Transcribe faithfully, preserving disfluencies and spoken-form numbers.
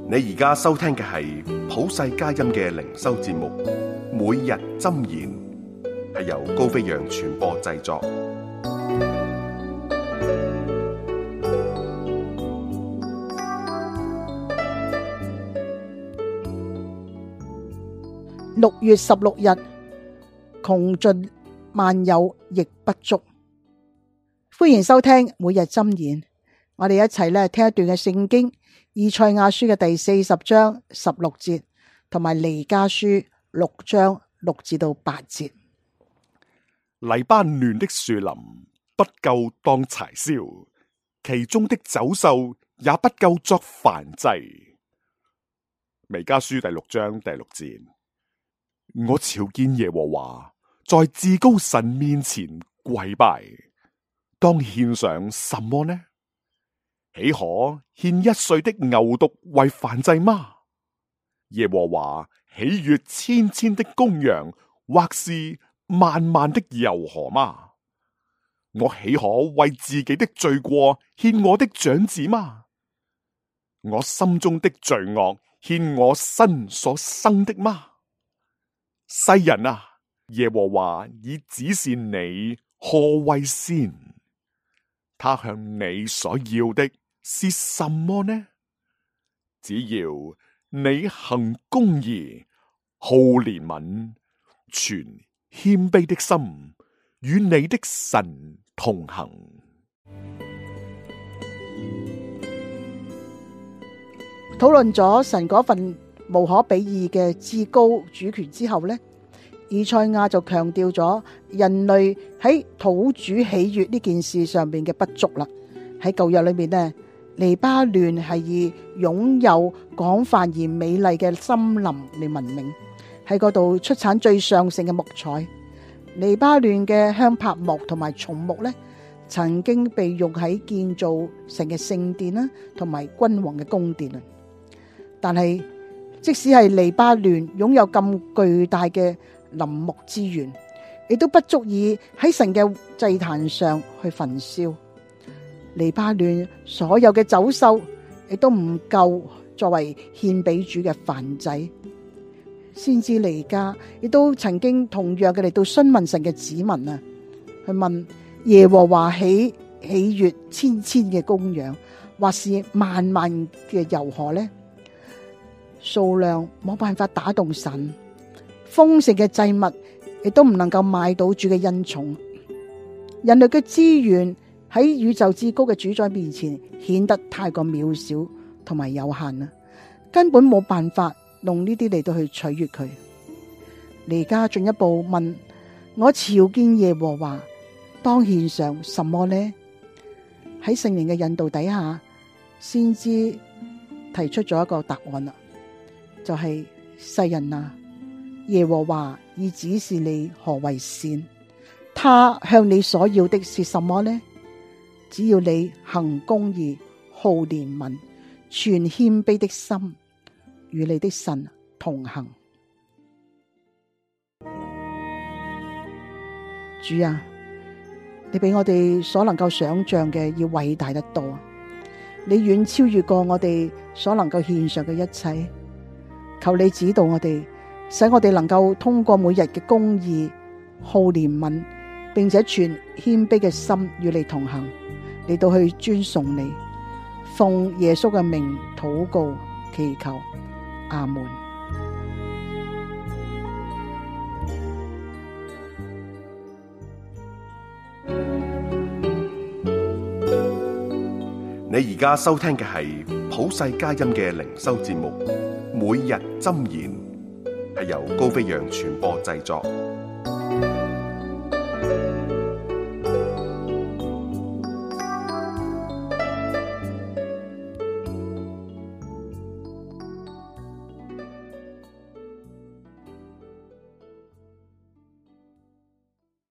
你而家收聽嘅係普世佳音嘅靈修節目，每日箴言，係由高飛揚傳播製作。 六月十六日，窮盡萬有亦不足。歡迎收聽每日箴言，我哋一齊咧聽一段嘅聖經，以賽亞書嘅第四十章十六節，同埋彌迦書六章六至到八節。 黎巴嫩的樹林不夠當柴燒，其中的走獸也不夠作燔祭。彌迦書第六章第六節。我朝見耶和華，在至高神面前跪拜，當獻上什麼呢？豈可獻一歲的牛犢為燔祭嗎？耶和華喜悅千千的公羊，或是萬萬的油河嗎？我豈可為自己的罪過獻我的長子嗎？我心中的罪惡獻我身所生的嗎？世人啊，耶和華已指示你何為善，他向你所要的是什麼呢？只要你行公義、好憐憫、存謙卑的心，與你的神同行。 討論咗神嗰份無可比擬嘅至高主權之後呢，以賽亞就強調咗人類喺討主喜悅呢件事上面嘅不足啦。喺舊約裏面呢，黎巴嫩係以擁有廣泛而美麗嘅森林嚟聞名，喺嗰度出產最上乘嘅木材。黎巴嫩嘅香柏木同埋松木呢，曾經被用喺建造神嘅聖殿啦，同埋君王嘅宮殿啊。但係即使係黎巴嫩擁有咁巨大嘅林木資源，亦都不足以喺神嘅祭壇上去焚燒。黎巴嫩所有嘅走獸亦都唔夠作為獻俾主嘅燔祭。先知彌迦亦都曾經同樣嘅嚟到詢問神嘅子民啊，去問耶和華喜喜悅千千嘅公羊，或是萬萬嘅油河呢？數量冇辦法打動神，豐盛嘅祭物亦都唔能夠買到主嘅恩寵。人類嘅資源喺宇宙至高嘅主宰面前顯得太過渺小同埋有限啦，根本冇辦法用呢啲嚟到去取悅佢。彌迦進一步問：我朝見耶和華，當獻上什麼呢？喺聖靈嘅引導底下，先知提出咗一個答案啦。就係、是、世人啊，耶和華已指示你何為善，他向你所要的是什麼呢？只要你行公義、好憐憫、存謙卑的心，與你的神同行。主啊，你比我哋所能夠想象嘅要偉大得多，你遠超越過我哋所能夠獻上嘅一切。求你指導我哋，使我哋能夠通過每日嘅公義、好憐憫，並且存謙卑嘅心與你同行，嚟到去尊崇你。奉耶穌嘅名禱告祈求，阿門。 你而家收聽嘅係普世佳音嘅靈修節目，每日箴言，係由高飛揚傳播製作。